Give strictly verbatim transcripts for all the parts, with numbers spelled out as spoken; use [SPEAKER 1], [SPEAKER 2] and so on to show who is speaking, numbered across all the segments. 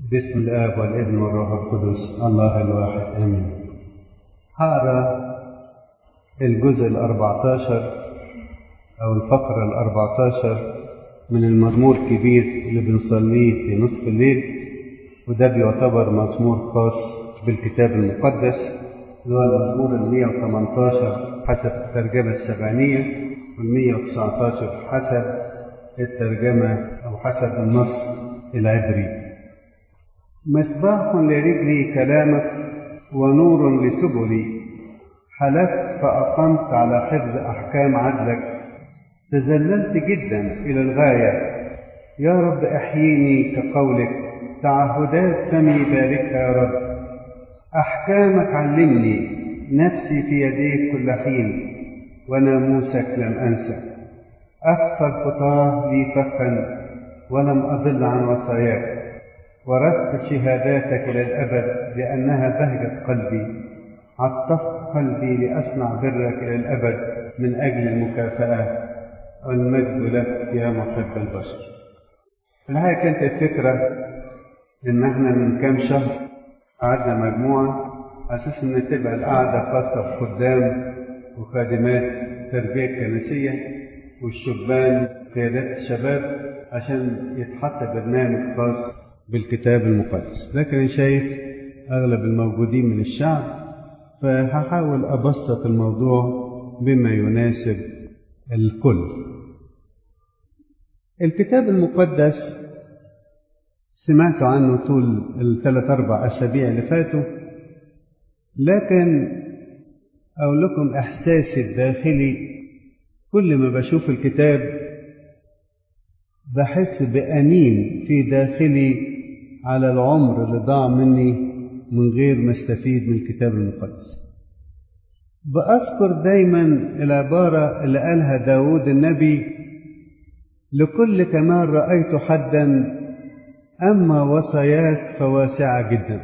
[SPEAKER 1] باسم الآب والابن والروح القدس الله الواحد آمين. هقرا الجزء الأربعة عشر أو الفقرة الأربعة عشر من المزمور الكبير اللي بنصليه في نصف الليل، وده بيعتبر مزمور خاص بالكتاب المقدس، اللي هو المزمور المية وثمانية عشر حسب الترجمة السبعينية، والمية وتسعة عشر حسب الترجمة أو حسب النص العبري. مصباح لرجلي كلامك ونور لسبلي، حلفت فأقمت على حفظ أحكام عدلك، تذللت جدا إلى الغاية، يا رب احييني كقولك، تعهدات فمي باركها يا رب، أحكامك علمني، نفسي في يديك كل حين، وناموسك لم أنسى. أخفى الخطاه لي فخا ولم أضل عن وصاياك، ورثت شهاداتك إلى الأبد لأنها بهجة قلبي، عطفت قلبي لأصنع برك إلى الأبد من أجل المكافأة، والمجد لك يا محب البشر. في الحقيقة كانت الفكرة إن احنا من كام شهر قعدنا مجموعة أساس إن تبقى القعدة خاصة بخدام وخادمات تربية كنسية والشبان قيادات الشباب، عشان يتحط برنامج خاص بالكتاب المقدس. لكن أنا شايف أغلب الموجودين من الشعب، فهحاول أبسط الموضوع بما يناسب الكل. الكتاب المقدس سمعت عنه طول الثلاث أربع أسابيع اللي فاتوا، لكن أقول لكم إحساسي الداخلي كل ما بشوف الكتاب بحس بأنين في داخلي على العمر اللي ضاع مني من غير ما استفيد من الكتاب المقدس. بأذكر دايما العبارة اللي قالها داود النبي: لكل كمال رأيت حدا، أما وصاياك فواسعة جدا.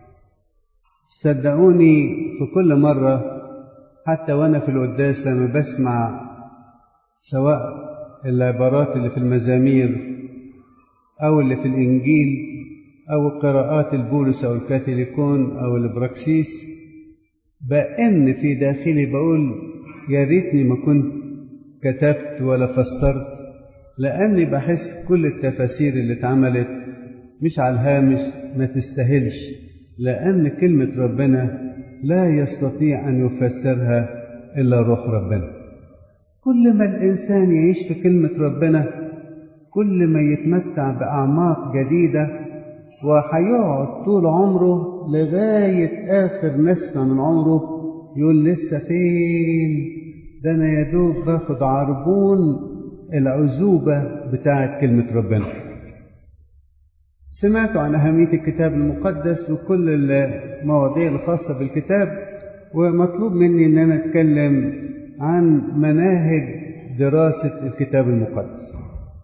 [SPEAKER 1] صدقوني في كل مرة حتى وأنا في القداس لما بسمع سواء العبارات اللي في المزامير أو اللي في الإنجيل أو قراءات البولس أو الكاثوليكون أو البراكسيس، بأن في داخلي بقول يا ريتني ما كنت كتبت ولا فسرت، لأني بحس كل التفاسير اللي اتعملت مش على الهامش، ما تستاهلش، لأن كلمة ربنا لا يستطيع أن يفسرها إلا روح ربنا. كل ما الإنسان يعيش في كلمة ربنا كل ما يتمتع بأعماق جديدة، وهيقعد طول عمره لغاية آخر نسمة من عمره يقول لسه فين، ده أنا يدوب باخد عربون العزوبة بتاعت كلمة ربنا. سمعت عن أهمية الكتاب المقدس وكل المواضيع الخاصة بالكتاب، ومطلوب مني أن أنا أتكلم عن مناهج دراسة الكتاب المقدس.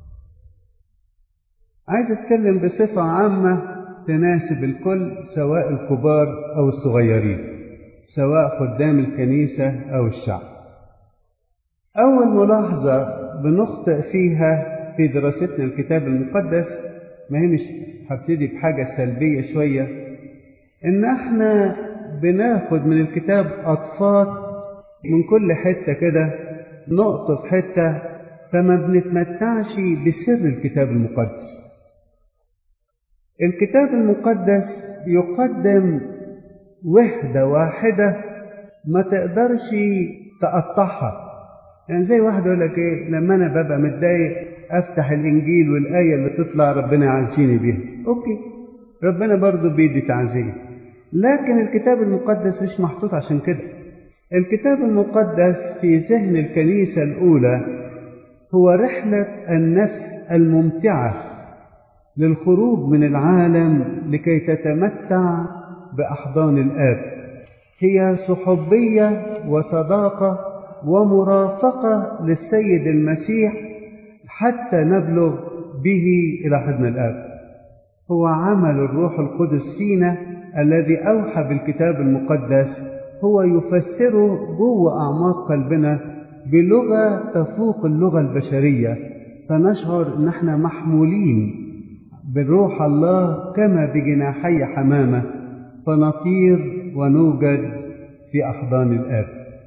[SPEAKER 1] عايز أتكلم بصفة عامة تناسب الكل، سواء الكبار أو الصغيرين، سواء خدام الكنيسة أو الشعب. أول ملاحظة بنخطئ فيها في دراستنا الكتاب المقدس، ما هي مش هبتدي بحاجة سلبية شوية، إن احنا بناخد من الكتاب أطفال من كل حتة كده، نقطة في حتة، فما بنتمتعش بسر الكتاب المقدس. الكتاب المقدس يقدم وحدة واحدة ما تقدرش تقطعها. يعني زي واحد يقول لك ايه، لما انا ببقى متضايق افتح الانجيل والايه اللي تطلع ربنا يعزيني بيها، اوكي، ربنا برضو بيدي تعزيه، لكن الكتاب المقدس مش محطوط عشان كده. الكتاب المقدس في ذهن الكنيسة الأولى هو رحلة النفس الممتعة للخروج من العالم لكي تتمتع بأحضان الآب. هي صحوبية وصداقة ومرافقة للسيد المسيح حتى نبلغ به إلى حضن الآب. هو عمل الروح القدس فينا الذي أوحى بالكتاب المقدس، هو يفسره جوه أعماق قلبنا بلغة تفوق اللغة البشرية، فنشعر أن احنا محمولين بالروح الله كما بجناحي حمامة، فنطير ونوجد في أحضان الآب.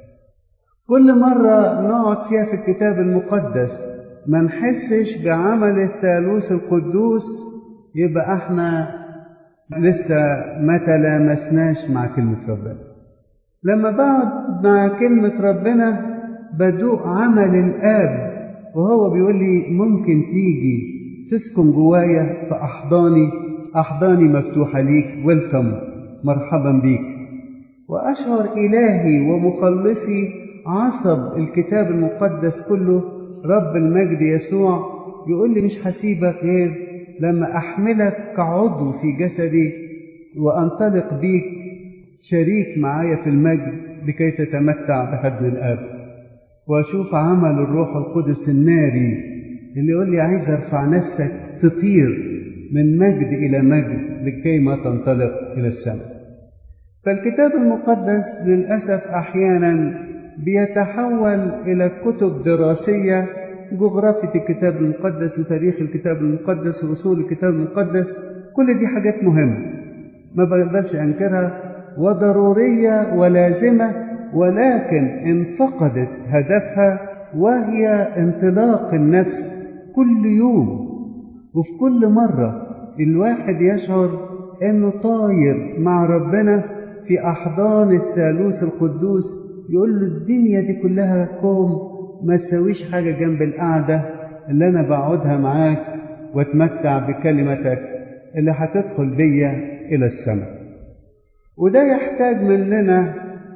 [SPEAKER 1] كل مرة نقعد فيها في الكتاب المقدس ما نحسش بعمل الثالوث القدوس، يبقى احنا لسه ما تلامسناش مع كلمة ربنا. لما بقعد مع كلمة ربنا بدوق عمل الآب، وهو بيقول لي ممكن تيجي تسكن جوايا في أحضاني، أحضاني مفتوحة ليك، ويلكم، مرحبا بيك. وأشعر إلهي ومخلصي عصب الكتاب المقدس كله رب المجد يسوع يقول لي مش هسيبك غير لما أحملك كعضو في جسدي وأنطلق بيك شريك معايا في المجد لكي تتمتع بحضن الآب. وأشوف عمل الروح القدس الناري اللي يقول لي عايز أرفع نفسك تطير من مجد إلى مجد لكي ما تنطلق إلى السماء. فالكتاب المقدس للأسف أحيانا بيتحول إلى كتب دراسية، جغرافية الكتاب المقدس وتاريخ الكتاب المقدس وأصول الكتاب المقدس. كل دي حاجات مهمة ما بقدرش أنكرها وضرورية ولازمة، ولكن إن فقدت هدفها وهي انطلاق النفس كل يوم وفي كل مرة الواحد يشعر أنه طاير مع ربنا في أحضان الثالوث القدوس، يقول له الدنيا دي كلها كوم ما تسويش حاجة جنب القعدة اللي أنا بقعدها معاك واتمتع بكلمتك اللي هتدخل بيا إلى السماء. وده يحتاج مننا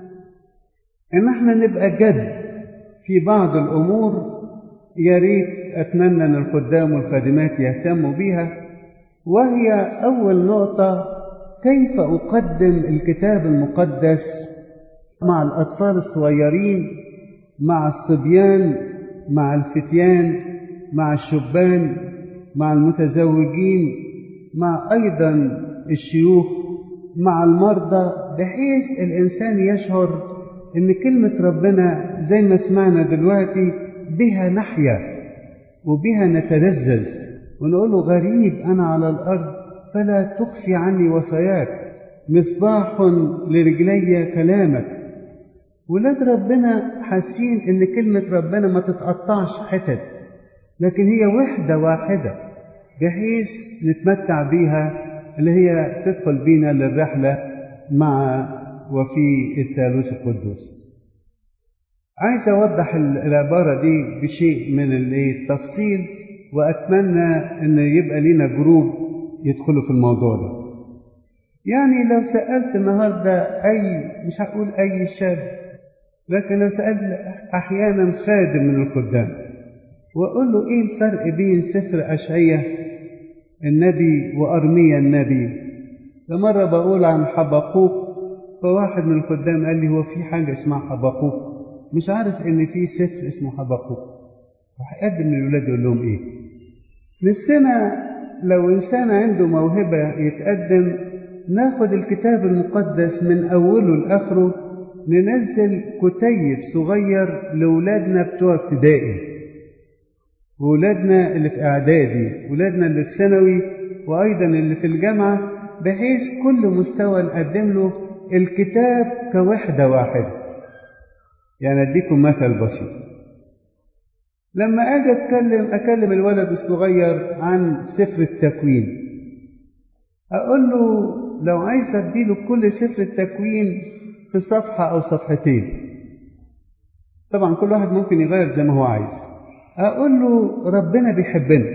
[SPEAKER 1] إن احنا نبقى جد في بعض الأمور. يا ريت أتمنى أن الخدام والخادمات يهتموا بيها، وهي أول نقطة: كيف أقدم الكتاب المقدس مع الأطفال الصغيرين، مع الصبيان، مع الفتيان، مع الشبان، مع المتزوجين، مع أيضا الشيوخ، مع المرضى، بحيث الإنسان يشعر إن كلمة ربنا زي ما سمعنا دلوقتي بها نحيا وبها نتلذذ، ونقول له غريب أنا على الأرض فلا تخفي عني وصاياك، مصباح لرجلي كلامك. ولاد ربنا حاسين إن كلمة ربنا ما تتقطعش حتت، لكن هي وحدة واحدة بحيث نتمتع بيها، اللي هي تدخل بينا للرحلة مع وفي الثالوث القدوس. عايز أوضح العبارة دي بشيء من التفصيل، وأتمنى أن يبقى لنا جروب يدخلوا في الموضوع ده. يعني لو سألت النهاردة أي، مش هقول أي شاب، لكن لو سألت أحيانا خادم من الخدام وأقول له إيه الفرق بين سفر أشعية النبي وأرميا النبي، لمرة بقول عن حبقوق، فواحد من الخدام قال لي هو في حاجة اسمها حبقوق؟ مش عارف إن في سفر اسمه حبقوق. وهيقدم للولاد يقول لهم إيه؟ نفسنا لو إنسان عنده موهبة يتقدم ناخد الكتاب المقدس من أوله لآخره، ننزل كتيب صغير لولادنا بتوع ابتدائي، وولادنا اللي في إعدادي، ولادنا اللي في ثانوي، وأيضا اللي في الجامعة، بحيث كل مستوى نقدم له الكتاب كوحدة واحدة. يعني أديكم مثل بسيط: لما أجي أتكلم أكلم الولد الصغير عن سفر التكوين، أقول له لو عايز أديله كل سفر التكوين في صفحة أو صفحتين، طبعا كل واحد ممكن يغير زي ما هو عايز، أقول له ربنا بيحبنا،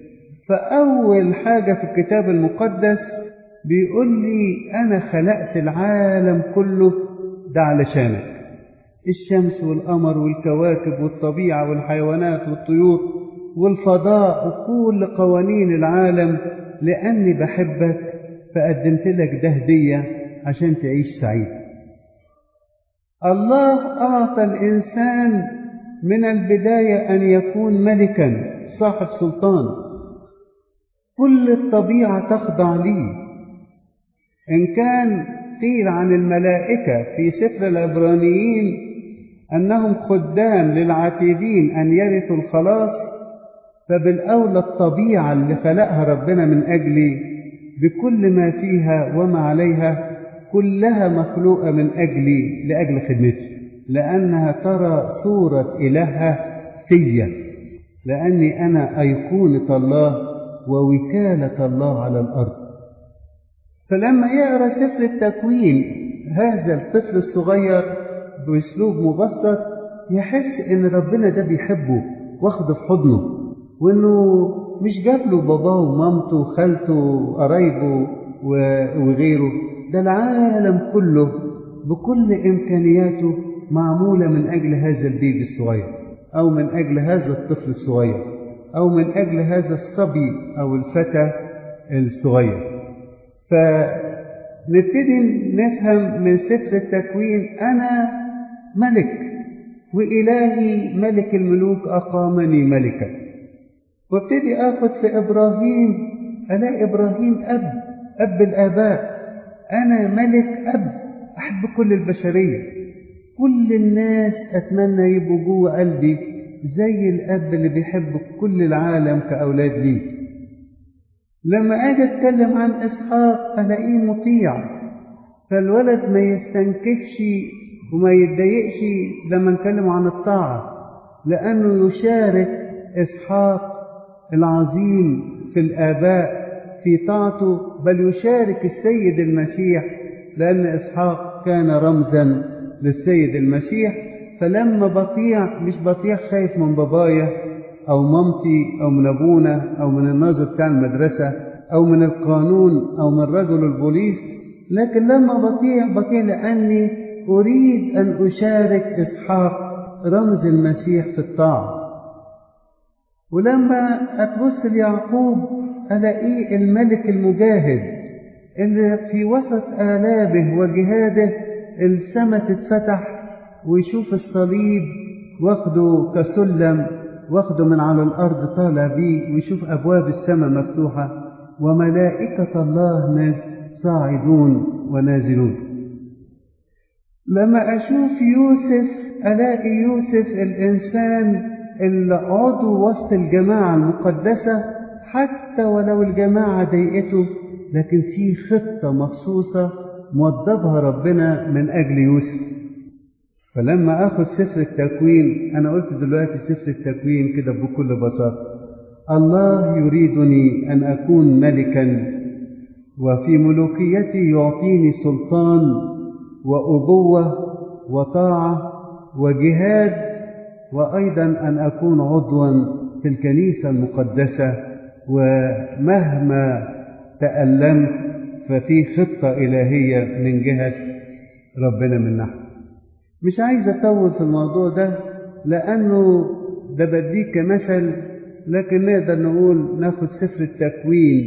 [SPEAKER 1] فأول حاجة في الكتاب المقدس بيقول لي أنا خلقت العالم كله ده علشانك، الشمس والقمر والكواكب والطبيعة والحيوانات والطيور والفضاء وكل قوانين العالم، لأني بحبك فقدمت لك ده هدية عشان تعيش سعيد. الله أعطى الإنسان من البداية أن يكون ملكا صاحب سلطان، كل الطبيعة تخضع لي. إن كان قيل عن الملائكة في سفر العبرانيين أنهم خدام للعاتدين أن يرثوا الخلاص، فبالأولى الطبيعة اللي خلقها ربنا من أجلي بكل ما فيها وما عليها كلها مخلوقة من أجلي لأجل خدمتي، لأنها ترى صورة إلهها فيا، لأني أنا أيقونة الله ووكالة الله على الأرض. فلما يقرأ سفر التكوين هذا الطفل الصغير بأسلوب مبسط يحس إن ربنا ده بيحبه واخده في حضنه، وإنه مش جاب له باباه ومامته وخالته وقرايبه وغيره، ده العالم كله بكل إمكانياته معمولة من أجل هذا البيبي الصغير، أو من أجل هذا الطفل الصغير، أو من أجل هذا الصبي أو الفتى الصغير. فنبتدي نفهم من سفر التكوين أنا ملك، وإلهي ملك الملوك أقامني ملكا. وابتدي آخذ في إبراهيم، أنا إبراهيم أب أب الآباء، أنا ملك أب أحب كل البشرية، كل الناس أتمنى يبقوا جوه قلبي زي الأب اللي بيحب كل العالم كأولاد لي. لما أجي أتكلم عن إسحاق ألاقيه مطيع، فالولد ما يستنكفش وما يتضايقش لما نتكلم عن الطاعة، لأنه يشارك إسحاق العظيم في الآباء في طاعته، بل يشارك السيد المسيح، لأن إسحاق كان رمزا للسيد المسيح. فلما بطيع مش بطيع خايف من بابايا أو مامتي أو من أبونا أو من الناظر بتاع المدرسة أو من القانون أو من رجل البوليس، لكن لما بطيع بطيع لأني أريد أن أشارك إسحاق رمز المسيح في الطاعة. ولما أتبص ليعقوب ألاقيه الملك المجاهد اللي في وسط آلامه وجهاده السماء تتفتح ويشوف الصليب واخده كسلم، واخده من على الأرض طالع بيه، ويشوف أبواب السماء مفتوحة وملائكة الله صاعدون ونازلون. لما أشوف يوسف ألاقي يوسف الإنسان اللي عضو وسط الجماعة المقدسة، حتى ولو الجماعة ضايقته لكن في خطة مخصوصة موضبها ربنا من أجل يوسف. فلما أخذ سفر التكوين، أنا قلت دلوقتي سفر التكوين كده بكل بساطة، الله يريدني أن أكون ملكا، وفي ملوكيتي يعطيني سلطان وأبوة وطاعة وجهاد، وأيضا أن أكون عضوا في الكنيسة المقدسة، ومهما تألمت ففي خطة إلهية من جهة ربنا من نحن. مش عايز أطول في الموضوع ده لأنه ده بديك كمثل، لكن نقدر نقول ناخد سفر التكوين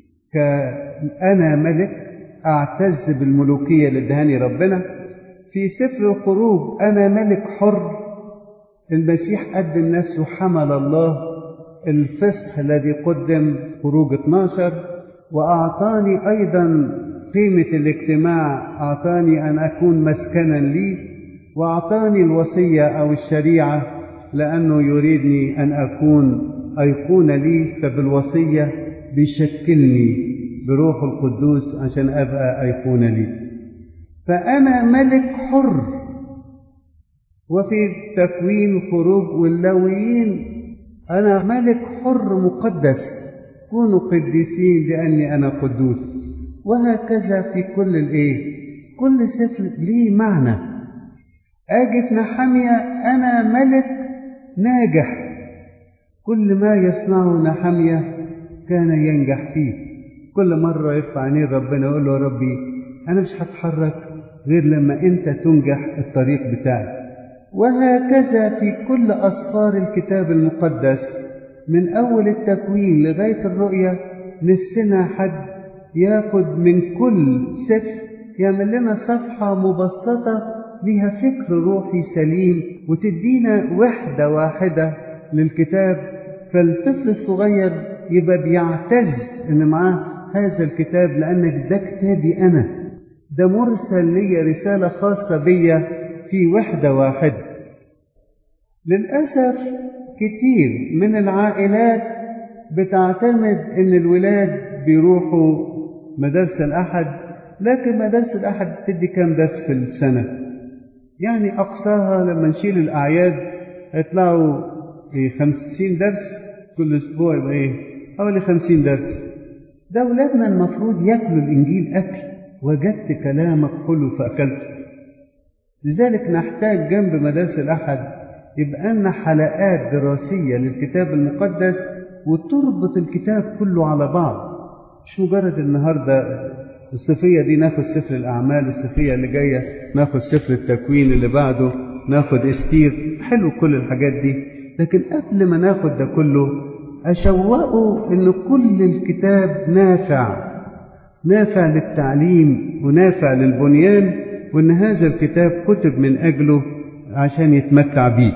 [SPEAKER 1] كأنا ملك أعتز بالملوكية اللي ادهاني ربنا. في سفر الخروج أنا ملك حر، المسيح قدم نفسه حمل الله الفصح الذي قدم خروج اثناشر، وأعطاني أيضا قيمة الاجتماع، أعطاني أن أكون مسكنا لي، وأعطاني الوصية أو الشريعة لأنه يريدني أن أكون أيقونة لي، فبالوصية بيشكلني بروح القدوس عشان أبقى أيقونة لي. فأنا ملك حر. وفي تكوين خروج واللاويين أنا ملك حر مقدس، كونوا قديسين لأني أنا قدوس. وهكذا في كل الإيه، كل سفر ليه معنى. أجي في نحمية أنا ملك ناجح، كل ما يصنعه نحمية كان ينجح فيه. كل مرة يرفع عينيه ربنا يقول له يا ربي أنا مش هتحرك غير لما أنت تنجح الطريق بتاعي. وهكذا في كل أسفار الكتاب المقدس من أول التكوين لغاية الرؤيا، نفسنا حد ياخد من كل سفر يعمل لنا صفحة مبسطة لها فكر روحي سليم وتدينا وحدة واحدة للكتاب. فالطفل الصغير يبقى بيعتز إن معاه هذا الكتاب، لأنك ده كتابي أنا، ده مرسل لي رسالة خاصة بي في وحدة واحدة. للأسف كتير من العائلات بتعتمد إن الولاد بيروحوا مدارس الأحد، لكن مدارس الأحد بتدي كام درس في السنة؟ يعني أقصاها لما نشيل الأعياد يطلعوا خمسين درس كل أسبوع، يبقى إيه؟ حوالي خمسين درس. ده أولادنا المفروض يأكلوا الإنجيل أكل، وجدت كلامك حلو فأكلته. لذلك نحتاج جنب مدارس الأحد يبقى لنا حلقات دراسية للكتاب المقدس وتربط الكتاب كله على بعض، مش مجرد النهاردة الصيفية دي ناخد سفر الأعمال، الصيفية اللي جاية ناخد سفر التكوين، اللي بعده ناخد استير. حلو كل الحاجات دي، لكن قبل ما ناخد ده كله أشوقه إن كل الكتاب نافع، نافع للتعليم ونافع للبنيان، وإن هذا الكتاب كتب من أجله عشان يتمتع بيه.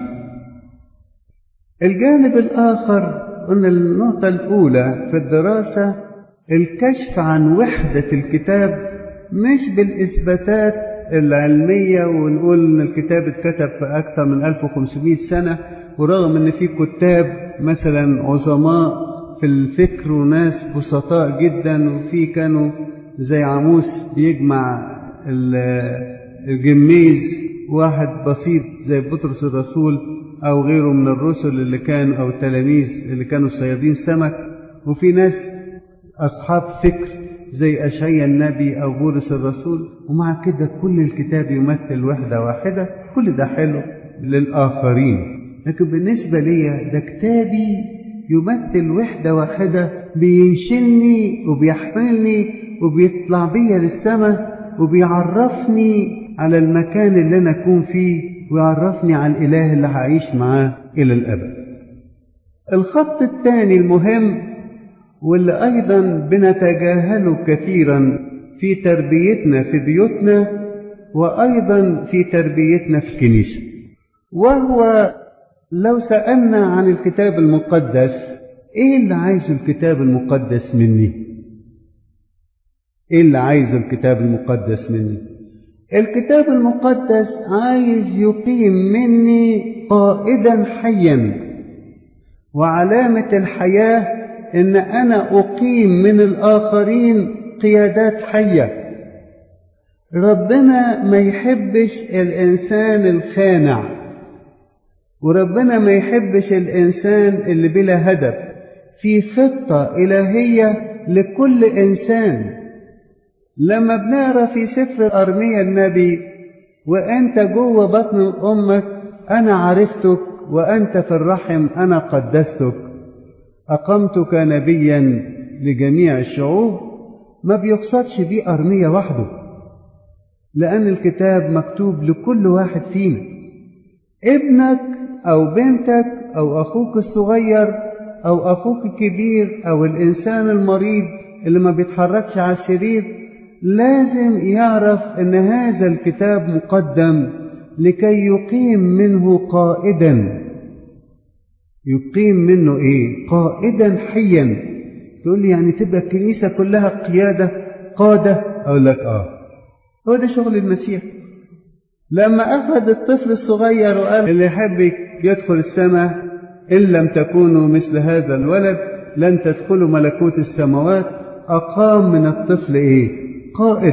[SPEAKER 1] الجانب الآخر قلنا النقطة الأولى في الدراسة الكشف عن وحدة الكتاب، مش بالإثباتات العلمية ونقول إن الكتاب اتكتب في أكثر من ألف وخمسمائة سنة، ورغم إن في كتاب مثلا عظماء في الفكر وناس بسطاء جدا، وفي كانوا زي عاموس بيجمع الجميز، واحد بسيط زي بطرس الرسول أو غيره من الرسل اللي كانوا أو التلاميذ اللي كانوا صيادين سمك، وفي ناس أصحاب فكر زي أشعياء النبي أو بولس الرسول، ومع كده كل الكتاب يمثل وحدة واحدة. كل ده حلو للآخرين، لكن بالنسبة لي ده كتابي يمثل وحدة واحدة، بينشلني وبيحملني وبيطلع بيا للسماء وبيعرفني على المكان اللي أنا أكون فيه، ويعرفني على الإله اللي هعيش معاه إلى الأبد. الخط الثاني المهم واللي أيضا بنتجاهله كثيرا في تربيتنا في بيوتنا وأيضا في تربيتنا في الكنيسة، وهو لو سألنا عن الكتاب المقدس، إيه اللي عايزه الكتاب المقدس مني؟ إيه اللي عايزه الكتاب المقدس مني؟ الكتاب المقدس عايز يقيم مني قائدا حيا، وعلامة الحياة إن أنا أقيم من الآخرين قيادات حية. ربنا ما يحبش الإنسان الخانع، وربنا ما يحبش الإنسان اللي بلا هدف. في خطة إلهية لكل إنسان. لما بنقرأ في سفر أرميا النبي، وأنت جوه بطن أمك أنا عرفتك، وأنت في الرحم أنا قدستك، أقمتك نبيا لجميع الشعوب، ما بيقصدش بيه أرميا وحده، لأن الكتاب مكتوب لكل واحد فينا. ابنك أو بنتك أو أخوك الصغير أو أخوك الكبير أو الإنسان المريض اللي ما بيتحركش على السرير لازم يعرف أن هذا الكتاب مقدم لكي يقيم منه قائدا. يقيم منه إيه؟ قائدا حيا. تقول لي يعني تبقى الكنيسة كلها قيادة قادة؟ أقول لك آه، هو ده شغل المسيح. لما أخذ الطفل الصغير وقال اللي يحب يدخل السماء إن لم تكونوا مثل هذا الولد لن تدخلوا ملكوت السماوات، أقام من الطفل إيه؟ قائد.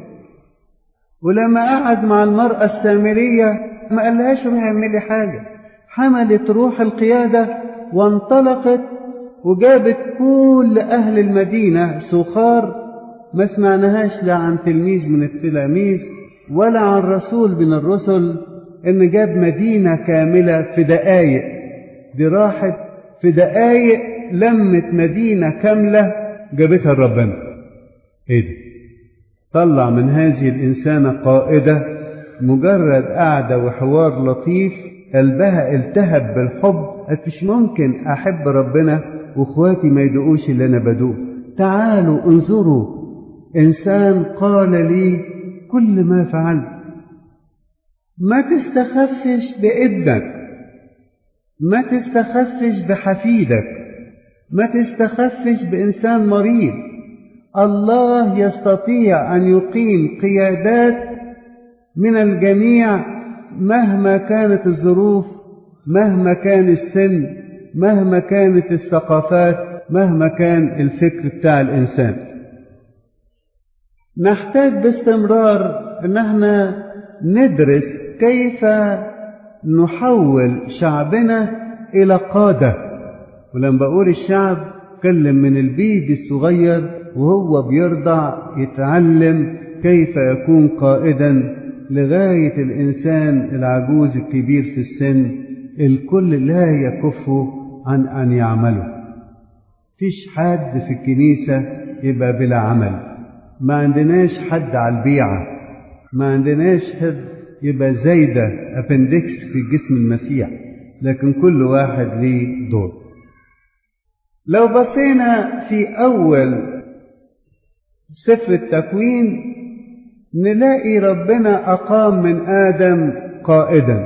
[SPEAKER 1] ولما قعد مع المرأة السامرية ما قالهاش روحي اعملي حاجة، حملت روح القيادة وانطلقت وجابت كل أهل المدينة سخار، ما سمعناهاش لا عن تلميذ من التلاميذ ولا عن رسول من الرسل إن جاب مدينة كاملة في دقايق. دي راحت في دقايق لمت مدينة كاملة جابتها لربنا. إيه ده؟ طلع من هذه الإنسانة قائدة مجرد قعدة وحوار لطيف قلبها التهب بالحب، قالت مش ممكن أحب ربنا وإخواتي ما يدقوش اللي أنا بدوق. تعالوا انظروا إنسان قال لي كل ما فعلت. ما تستخفش بابنك، ما تستخفش بحفيدك، ما تستخفش بإنسان مريض. الله يستطيع أن يقيم قيادات من الجميع مهما كانت الظروف، مهما كان السن، مهما كانت الثقافات، مهما كان الفكر بتاع الإنسان. نحتاج باستمرار ان احنا ندرس كيف نحول شعبنا الى قادة. ولما بقول الشعب كلم من البيبي الصغير وهو بيرضع يتعلم كيف يكون قائدا لغاية الإنسان العجوز الكبير في السن، الكل لا يكف عن أن يعمله. فيش حد في الكنيسة يبقى بلا عمل، ما عندناش حد على البيعة، ما عندناش حد يبقى زايدة أبندكس في جسم المسيح، لكن كل واحد ليه دور. لو بصينا في أول سفر التكوين نلاقي ربنا أقام من آدم قائدا.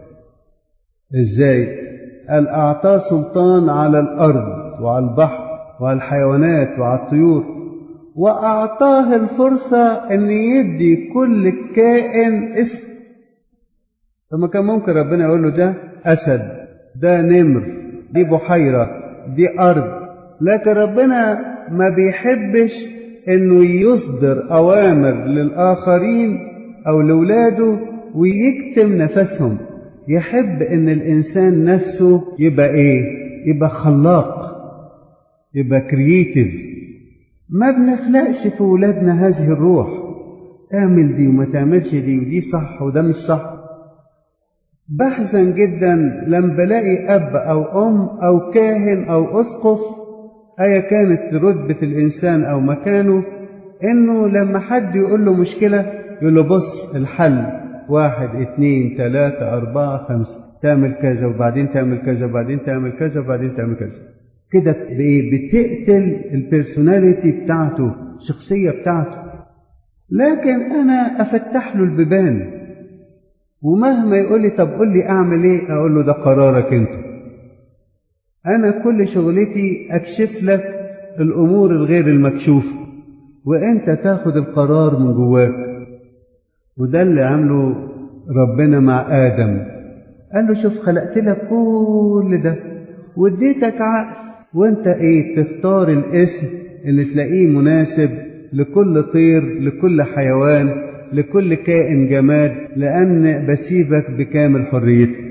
[SPEAKER 1] إزاي؟ قال أعطاه سلطان على الأرض وعلى البحر وعلى الحيوانات وعلى الطيور، وأعطاه الفرصة أن يدي كل كائن اسم. فما كان ممكن ربنا يقول له ده أسد، ده نمر، دي بحيرة، دي أرض، لكن ربنا ما بيحبش أنه يصدر أوامر للآخرين أو لولاده ويكتم نفسهم. يحب أن الإنسان نفسه يبقى إيه؟ يبقى خلاق، يبقى كرييتيف. ما بنخلقش في ولادنا هذه الروح، تعمل دي وما تعملش دي، ودي صح وده مش صح. بحزن جدا لما بلاقي أب أو أم أو كاهن أو أسقف أيا كانت رتبة الإنسان أو مكانه، إنه لما حد يقول له مشكلة يقول له بص الحل واحد اتنين تلاتة أربعة خمسة، تعمل كذا وبعدين تعمل كذا وبعدين تعمل كذا وبعدين تعمل كذا. كده بإيه؟ بتقتل البيرسوناليتي بتاعته، الشخصية بتاعته. لكن أنا أفتح له البيبان، ومهما يقول لي طب قول لي أعمل إيه، أقول له ده قرارك أنت. أنا كل شغلتي أكشف لك الأمور الغير المكشوفة، وأنت تاخد القرار من جواك. وده اللي عمله ربنا مع آدم. قال له شوف خلقت لك كل ده واديتك عقل، وانت ايه تختار الاسم اللي تلاقيه مناسب لكل طير، لكل حيوان، لكل كائن جماد، لأن بسيبك بكامل حريتك.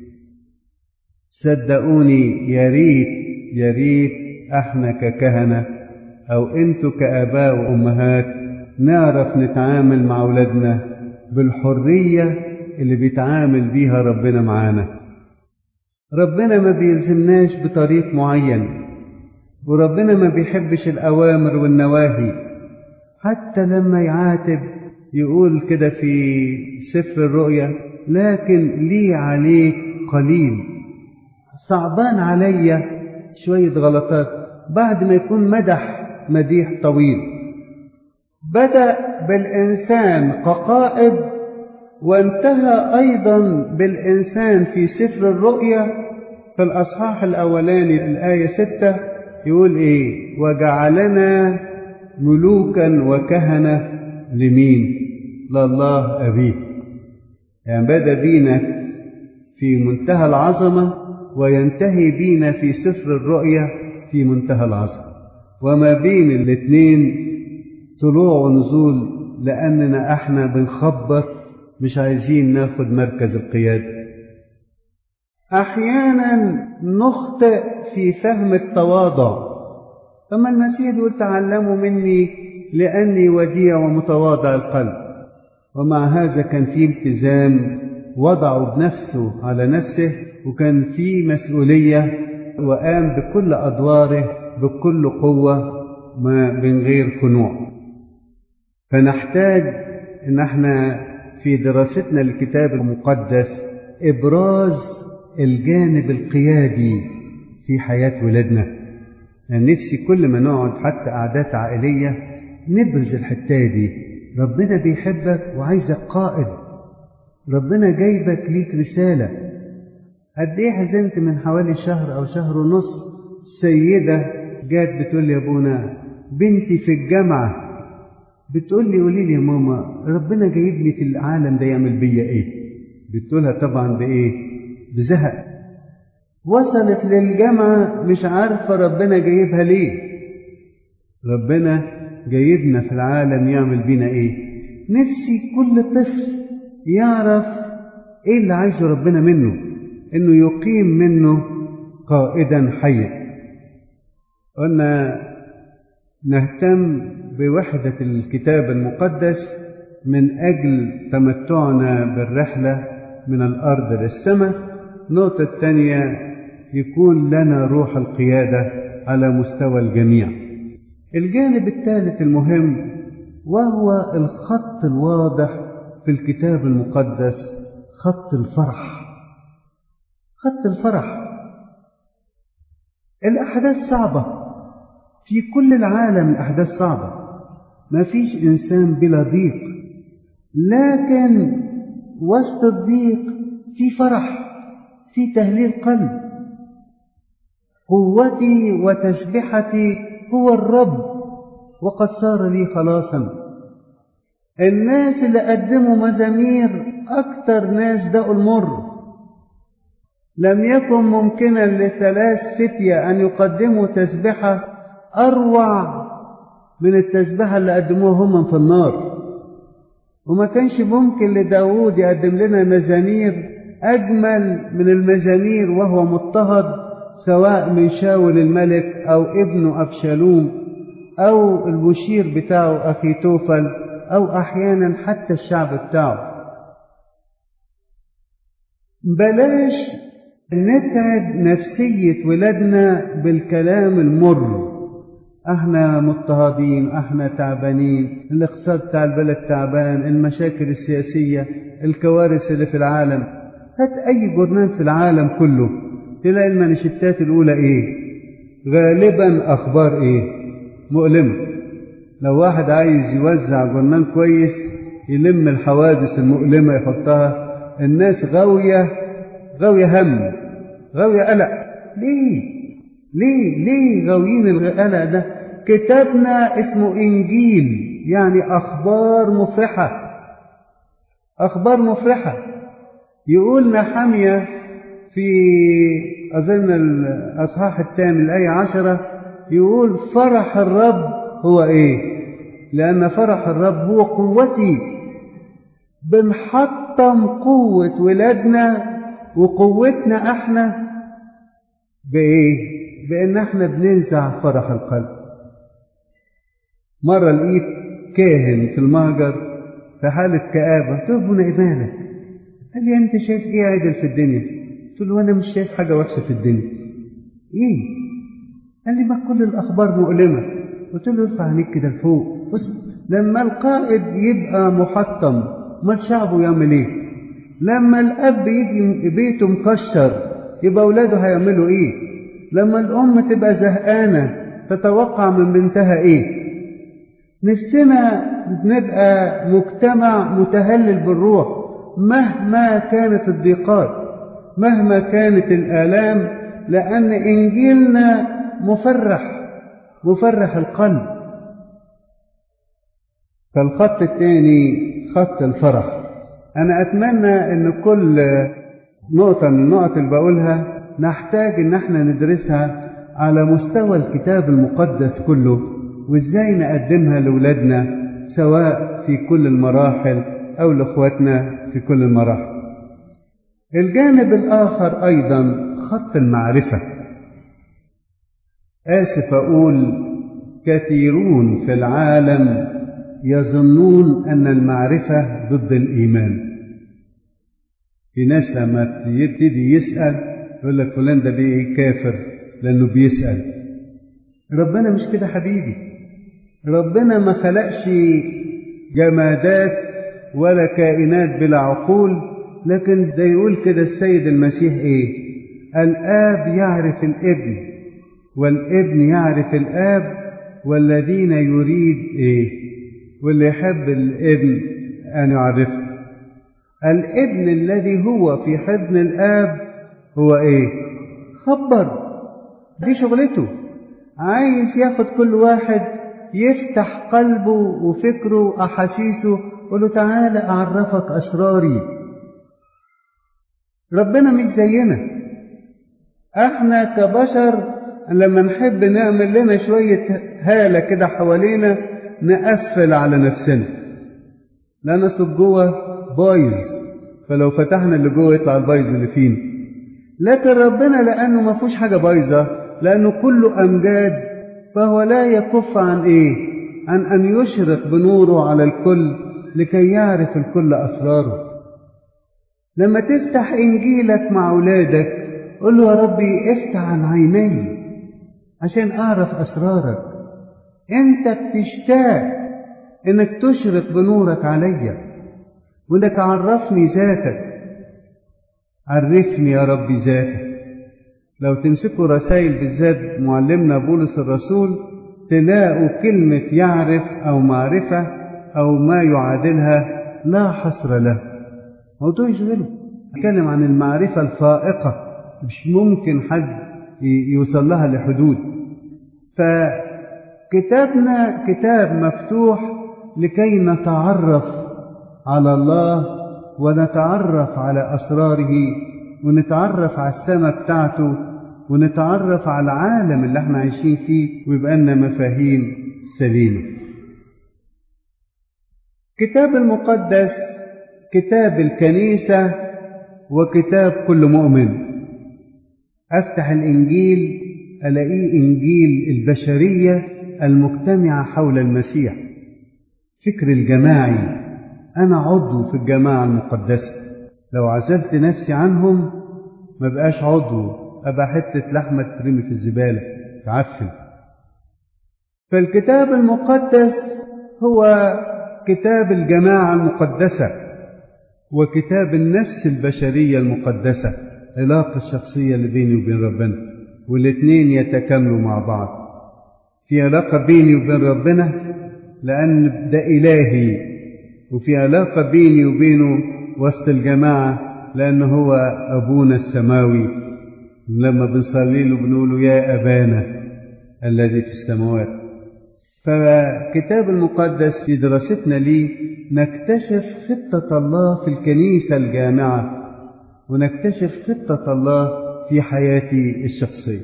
[SPEAKER 1] صدقوني يا ريت يا ريت احنا ككهنة او انتوا كآباء وأمهات نعرف نتعامل مع أولادنا بالحرية اللي بيتعامل بيها ربنا معانا. ربنا ما بيلزمناش بطريق معين، وربنا ما بيحبش الأوامر والنواهي. حتى لما يعاتب يقول كده في سفر الرؤيا لكن لي عليك قليل، صعبان عليا شوية غلطات، بعد ما يكون مدح مديح طويل. بدأ بالإنسان كقائد، وانتهى أيضا بالإنسان في سفر الرؤيا في الأصحاح الأولاني الآية ستة يقول إيه؟ وجعلنا ملوكا وكهنة لمين؟ لله أبيه. يعني بدأ بينا في منتهى العظمة وينتهي بينا في سفر الرؤيا في منتهى العظمة، وما بين الاثنين طلوع ونزول، لأننا احنا بنخبط مش عايزين ناخد مركز القيادة. أحيانا نخطئ في فهم التواضع. فما المسيح يقول تعلموا مني لأني وديع ومتواضع القلب. ومع هذا كان فيه التزام، وضعه بنفسه على نفسه، وكان فيه مسؤولية، وقام بكل أدواره بكل قوة ما من غير خنوع. فنحتاج ان احنا في دراستنا للكتاب المقدس ابراز الجانب القيادي في حياة ولادنا. يعني نفسي كل ما نقعد حتى قعدات عائلية نبرز الحتة دي. ربنا بيحبك وعايزك قائد، ربنا جايبك ليك رسالة. قد ايه حزنت من حوالي شهر او شهر ونص، سيدة جات بتقول لي يا ابونا بنتي في الجامعة، بتقول لي قولي لي يا ماما ربنا جايبني في العالم ده يعمل بيا ايه؟ بتقولها طبعا بايه؟ بزهق. وصلت للجامعة مش عارفة ربنا جايبها ليه. ربنا جايبنا في العالم يعمل بينا ايه؟ نفسي كل طفل يعرف ايه اللي عايزه ربنا منه، انه يقيم منه قائدا حيا. قلنا نهتم بوحدة الكتاب المقدس من أجل تمتعنا بالرحلة من الأرض للسماء. النقطة الثانية يكون لنا روح القيادة على مستوى الجميع. الجانب الثالث المهم وهو الخط الواضح في الكتاب المقدس، خط الفرح. خط الفرح. الأحداث صعبة في كل العالم، الأحداث صعبة، ما فيش إنسان بلا ضيق، لكن وسط الضيق في فرح، في تهليل قلب. قوتي وتسبحتي هو الرب وقد صار لي خلاصا. الناس اللي قدموا مزامير أكتر ناس دقوا المر. لم يكن ممكنا لثلاث فتية أن يقدموا تسبحة أروع من التسبحة اللي قدموها هم في النار، وما كانش ممكن لداود يقدم لنا مزامير أجمل من المزامير وهو مضطهد، سواء من شاول الملك أو ابنه أبشالوم أو المشير بتاعه أخيتوفل أو أحيانا حتى الشعب بتاعه. بلاش نتعب نفسية ولادنا بالكلام المر. احنا مضطهدين، احنا تعبانين، الاقتصاد بتاع البلد تعبان، المشاكل السياسية، الكوارث اللي في العالم. هات اي جورنال في العالم كله تلاقي المانشيتات الاولى ايه؟ غالبا اخبار ايه؟ مؤلمة. لو واحد عايز يوزع جورنال كويس يلم الحوادث المؤلمة يحطها، الناس غاوية غاوية هم، غاوية قلق. ليه؟ ليه ليه غاويين القلق ده؟ كتابنا اسمه إنجيل، يعني أخبار مفرحة، أخبار مفرحة. يقول نحمية في أظن الأصحاح الثامن الآية عشرة، يقول فرح الرب هو إيه؟ لأن فرح الرب هو قوتي. بنحطم قوة ولادنا وقوتنا احنا بإيه؟ بأن احنا بننزع فرح القلب. مرة لقيت كاهن في المهجر في حالة كآبة، قلت له ابونا ايه مالك؟ قال لي انت شايف ايه عدل في الدنيا؟ قلت له انا مش شايف حاجة وحشة في الدنيا. ايه؟ قال لي ما كل الاخبار مؤلمة. قلت له ارفع عينيك كده لفوق. بص، لما القائد يبقى محطم ما الشعب يعمل ايه؟ لما الاب يجي بيته مكشر يبقى اولاده هيعملوا ايه؟ لما الام تبقى زهقانة تتوقع من بنتها ايه؟ نفسنا نبقى مجتمع متهلل بالروح مهما كانت الضيقات، مهما كانت الآلام، لأن إنجيلنا مفرح، مفرح القلب. فالخط الثاني خط الفرح. أنا أتمنى أن كل نقطة من النقط اللي بقولها نحتاج أن احنا ندرسها على مستوى الكتاب المقدس كله، وإزاي نقدمها لأولادنا سواء في كل المراحل أو لأخواتنا في كل المراحل. الجانب الآخر أيضا خط المعرفة. آسف أقول كثيرون في العالم يظنون أن المعرفة ضد الإيمان. في ناس لما يبتدي يسأل يقول لك فلان ده بيه كافر لأنه بيسأل. ربنا مش كده حبيبي. ربنا ما خلقش جمادات ولا كائنات بلا عقول، لكن ده يقول كده السيد المسيح ايه؟ الآب يعرف الابن والابن يعرف الآب والذين يريد ايه؟ واللي يحب الابن أن يعرفه. الابن الذي هو في حضن الآب هو ايه؟ خبر. دي شغلته. عايز ياخد كل واحد يفتح قلبه وفكره وأحاسيسه وقوله تعالى أعرفك أسراري. ربنا مش زينا. احنا كبشر لما نحب نعمل لنا شوية هالة كده حوالينا نقفل على نفسنا، لأن أصل جوه بايظ، فلو فتحنا اللي جوه يطلع البايظ اللي فينا. لكن ربنا لأنه ما فيهوش حاجة بايظة، لأنه كله أمجاد، فهو لا يكف عن إيه؟ عن أن يشرق بنوره على الكل لكي يعرف الكل أسراره. لما تفتح إنجيلك مع أولادك قل له يا ربي افتح عن عيني عشان أعرف أسرارك. أنت بتشتاق إنك تشرق بنورك عليا وإنك عرفني ذاتك. عرفني يا ربي ذاتك. لو تمسكوا رسائل بالذات معلمنا بولس الرسول تلاقوا كلمة يعرف أو معرفة أو ما يعادلها لا حصر له. موضوع يشغله، يتكلم عن المعرفة الفائقة مش ممكن حد يوصل لها لحدود. فكتابنا كتاب مفتوح لكي نتعرف على الله ونتعرف على أسراره ونتعرف على السماء بتاعته ونتعرف على العالم اللي احنا عايشين فيه ويبقى لنا مفاهيم سليمة. كتاب المقدس كتاب الكنيسة وكتاب كل مؤمن. أفتح الإنجيل ألاقيه إنجيل البشرية المجتمعة حول المسيح. فكر الجماعي، أنا عضو في الجماعة المقدسة، لو عزلت نفسي عنهم ما بقاش عضو، أبقى حتة لحمة ترمي في الزبالة تعفن. فالكتاب المقدس هو كتاب الجماعة المقدسة وكتاب النفس البشرية المقدسة، العلاقة الشخصية اللي بيني وبين ربنا، والاثنين يتكاملوا مع بعض. في علاقة بيني وبين ربنا لأن ده إلهي، وفي علاقة بيني وبينه وسط الجماعة لأنه هو أبونا السماوي. لما بنصلي له بنقوله يا أبانا الذي في السماوات. فكتاب المقدس في دراستنا ليه نكتشف خطة الله في الكنيسة الجامعة ونكتشف خطة الله في حياتي الشخصية.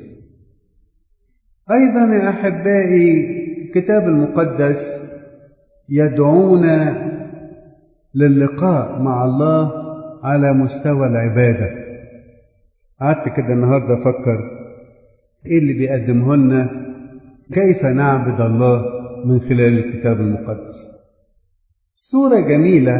[SPEAKER 1] أيضا يا أحبائي الكتاب المقدس يدعونا للقاء مع الله على مستوى العبادة. قعدت كده النهاردة أفكر إيه اللي بيقدمه لنا كيف نعبد الله من خلال الكتاب المقدس. صورة جميلة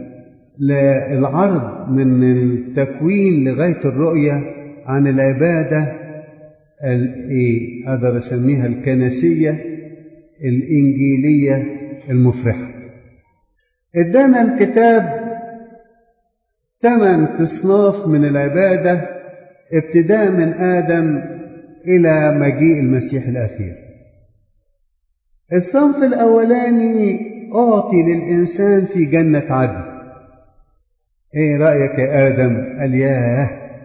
[SPEAKER 1] للعرض من التكوين لغاية الرؤية عن العبادة الايه اقدر اسميها الكنسية الانجيلية المفرحة. ادانا الكتاب ثمان تصناف من العبادة ابتداء من آدم إلى مجيء المسيح الأخير. الصنف الأولاني أعطي للإنسان في جنة عدن. إيه رأيك يا آدم؟ قال ياه،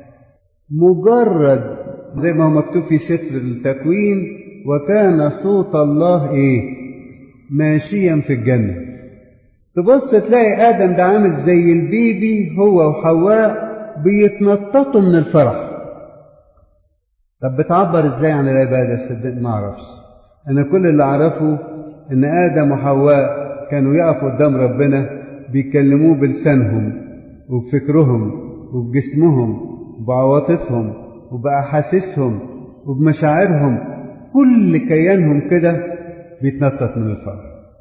[SPEAKER 1] مجرد زي ما هو مكتوب في سفر التكوين وكان صوت الله إيه ماشيا في الجنة. تبص تلاقي آدم ده عامل زي البيبي هو وحواء بيتنططوا من الفرح. طب بتعبر ازاي عن العبادة؟ صدق ما اعرفش. انا كل اللي اعرفه ان آدم وحواء كانوا يقفوا قدام ربنا بيكلموه بلسانهم وبفكرهم وبجسمهم وبعواطفهم وبأحاسيسهم وبمشاعرهم، كل كيانهم كده بيتنطط من الفرح.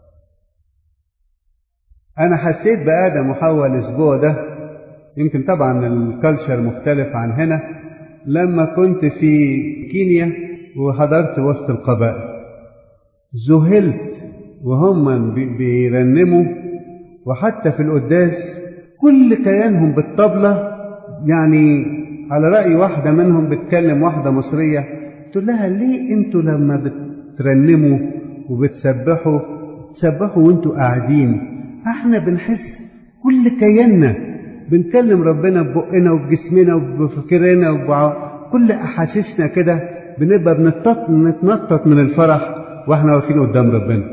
[SPEAKER 1] أنا حسيت بآدم وحواء الأسبوع ده، يمكن طبعا الكالتشر مختلف عن هنا، لما كنت في كينيا وحضرت وسط القبائل. ذهلت وهم بيرنموا، وحتى في القداس كل كيانهم بالطبلة. يعني على رأي واحدة منهم بتكلم واحدة مصرية تقول لها ليه انتوا لما بترنموا وبتسبحوا تسبحوا وانتوا قاعدين؟ احنا بنحس كل كياننا بنكلم ربنا ببقنا وبجسمنا وبفكرنا وبكل احاسيسنا كده، بنبقى بنتنطط نتنطط من الفرح واحنا واقفين قدام ربنا.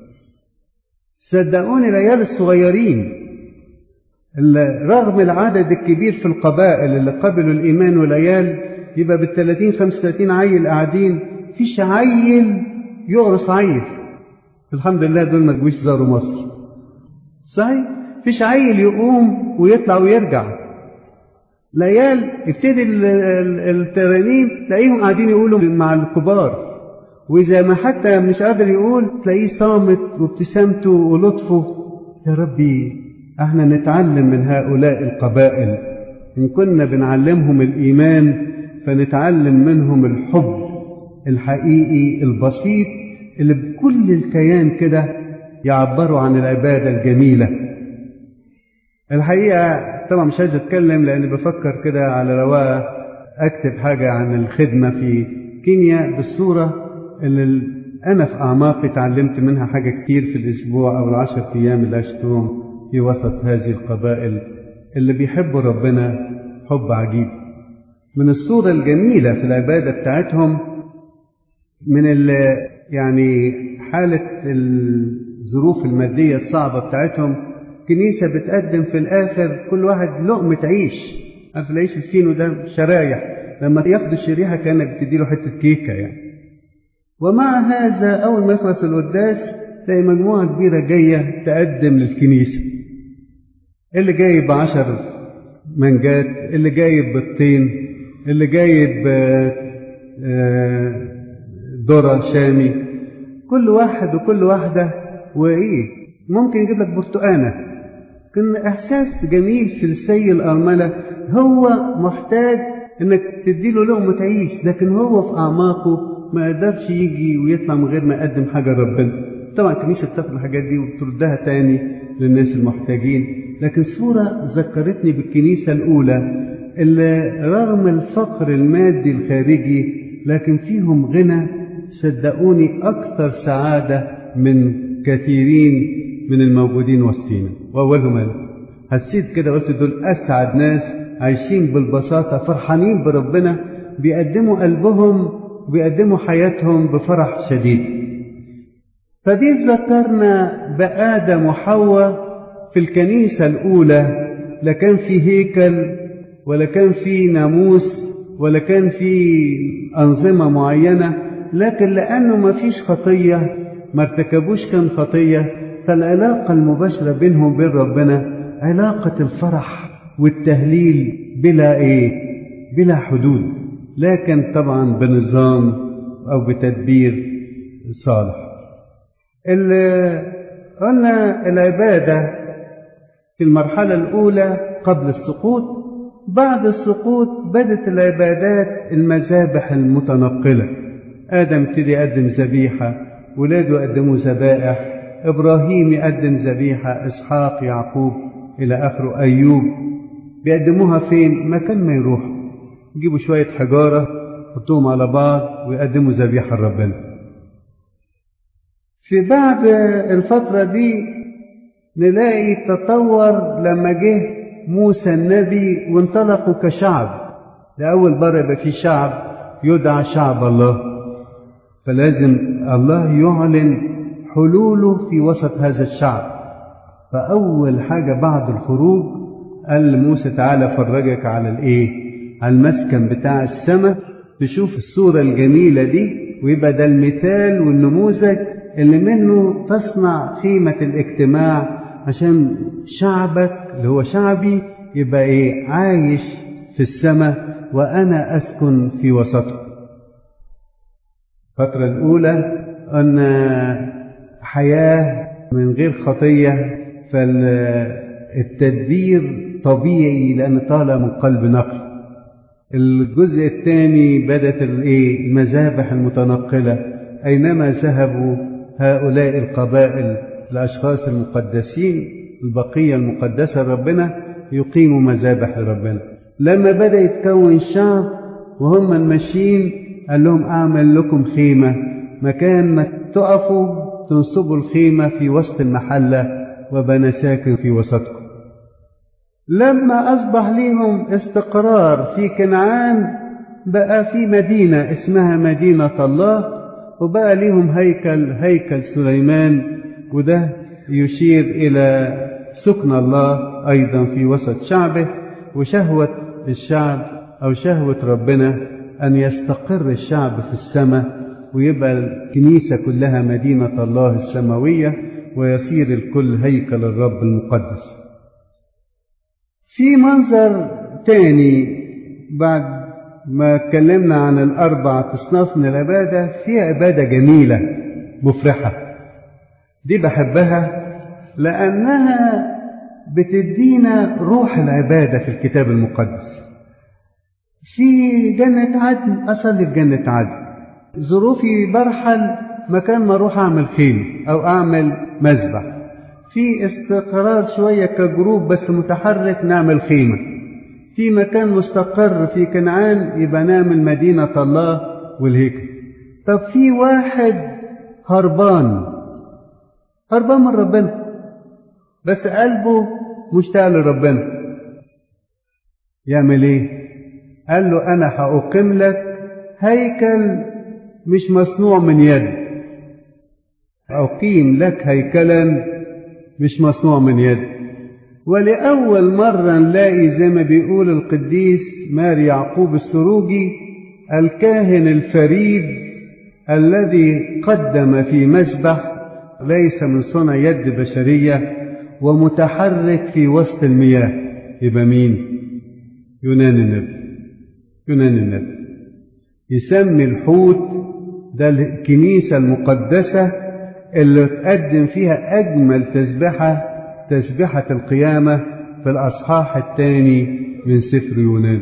[SPEAKER 1] صدقوني العيال الصغيرين اللي رغم العدد الكبير في القبائل اللي قبلوا الايمان والعيال يبقى بالثلاثين خمسة وثلاثين عيل قاعدين، فيش عيل يقرص عيل. الحمد لله دول ما جوش زاروا مصر. صحيح فيش عيل يقوم ويطلع ويرجع. العيال ابتدي الترانيم تلاقيهم قاعدين يقولوا مع الكبار، وإذا ما حتى مش قادر يقول تلاقيه صامت وابتسامته ولطفه. يا ربي احنا نتعلم من هؤلاء القبائل، إن كنا بنعلمهم الإيمان فنتعلم منهم الحب الحقيقي البسيط اللي بكل الكيان كده يعبروا عن العبادة الجميلة. الحقيقة طبعا مش عايز أتكلم لأني بفكر كده على رواقة أكتب حاجة عن الخدمة في كينيا بالصورة اللي أنا في أعماقي تعلمت منها حاجة كتير في الأسبوع أو العشر أيام اللي عشتهم في وسط هذه القبائل اللي بيحبوا ربنا حب عجيب. من الصورة الجميلة في العبادة بتاعتهم، من يعني حالة الظروف المادية الصعبة بتاعتهم، كنيسة بتقدم في الآخر كل واحد لقمة عيش. عارف العيش الفينو ده شرايح، لما ياخدوا الشريحة كانك بتديله حتة كيكة يعني. ومع هذا أول ما يخلص القداس تلاقي مجموعة كبيرة جاية تقدم للكنيسة، اللي جايب عشر منجات، اللي جايب بطين، اللي جايب ذرة شامي، كل واحد وكل واحدة وإيه ممكن يجيب لك برتقانة. كان إحساس جميل في السي الأرملة، هو محتاج إنك تديله لقمة عيش، لكن هو في أعماقه ما قدرش يجي ويطلع من غير ما يقدم حاجة لربنا. طبعا الكنيسة بتاخد الحاجات دي وبتردها تاني للناس المحتاجين، لكن صورة ذكرتني بالكنيسة الأولى اللي رغم الفقر المادي الخارجي لكن فيهم غنى، صدقوني أكثر سعادة من كثيرين من الموجودين وسطينا. وأولهم أنا حسيت كده، قلت دول أسعد ناس عايشين بالبساطة، فرحانين بربنا، بيقدموا قلبهم وبيقدموا حياتهم بفرح شديد. فدي تذكرنا بآدم وحواء في الكنيسة الأولى. لا كان في هيكل ولا كان في ناموس ولا كان في أنظمة معينة، لكن لأنه ما فيش خطية، ما ارتكبوش كان خطية، فالعلاقة المباشرة بينهم وبين ربنا علاقة الفرح والتهليل بلا إيه؟ بلا حدود، لكن طبعا بنظام أو بتدبير صالح. اللي قلنا العبادة في المرحلة الأولى قبل السقوط. بعد السقوط بدت العبادات المذابح المتنقلة. آدم ابتدي يقدم ذبيحة، ولاده يقدموا ذبائح، إبراهيم يقدم ذبيحة، إسحاق، يعقوب إلى آخره، أيوب بيقدموها فين؟ مكان ما يروحوا يجيبوا شوية حجارة يحطوهم على بعض ويقدموا ذبيحة لربنا. في بعد الفترة دي نلاقي تطور لما جه موسى النبي وانطلقوا كشعب. لأول مرة يبقى في شعب يدعى شعب الله، فلازم الله يعلن حلوله في وسط هذا الشعب. فأول حاجة بعد الخروج قال لموسى تعالى فرجك على الإيه؟ على المسكن بتاع السماء، تشوف الصورة الجميلة دي، ويبقى ده المثال والنموذج اللي منه تصنع خيمة الاجتماع عشان شعبك اللي هو شعبي يبقى إيه؟ عايش في السماء وأنا أسكن في وسطه. الفترة الأولى أن حياة من غير خطية، فالتدبير طبيعي لأن طالع من قلب نقي. الجزء الثاني بدت المذابح المتنقلة، أينما ذهبوا هؤلاء القبائل الأشخاص المقدسين البقية المقدسة لربنا يقيموا مذابح لربنا. لما بدأ يتكون شعب وهم ماشيين قال لهم أعمل لكم خيمة، مكان ما تقفوا تنصبوا الخيمة في وسط المحلة وبنى ساكن في وسطكم. لما أصبح لهم استقرار في كنعان بقى في مدينة اسمها مدينة الله، وبقى لهم هيكل هيكل سليمان، وده يشير إلى سكن الله أيضا في وسط شعبه. وشهوة الشعب أو شهوة ربنا أن يستقر الشعب في السماء ويبقى الكنيسة كلها مدينة الله السماوية ويصير الكل هيكل الرب المقدس. في منظر تاني بعد ما اتكلمنا عن الأربع أصناف من العبادة، في عبادة جميلة مفرحة، دي بحبها لأنها بتدينا روح العبادة في الكتاب المقدس. في جنة عدن أصلي في جنة عدن، ظروفي برحل مكان ما أروح أعمل خيم أو أعمل مذبح، في استقرار شوية كجروب بس متحرك نعمل خيمة، في مكان مستقر في كنعان يبقى نعمل مدينة الله والهيكل. طب في واحد هربان هربان من ربنا بس قلبه مشتاق لربنا، يعمل ايه؟ قال له انا هأقيم لك هيكل مش مصنوع من يد، أقيم لك هيكلا مش مصنوع من يد. ولأول مرة نلاقي زي ما بيقول القديس ماري يعقوب السروجي الكاهن الفريد الذي قدم في مذبح ليس من صنع يد بشرية ومتحرك في وسط المياه، يبقى مين؟ يونان النبي. يونان النبي يسمي الحوت ده الكنيسة المقدسة اللي تقدم فيها أجمل تسبحة، تسبحة القيامة في الأصحاح الثاني من سفر يونان.